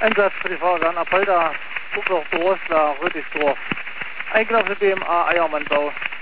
Einsatz für die Feuerwehr Apolda, Kupfer, Rosler, Rötigsdorf. Eingelaufen BMA Eiermannbau.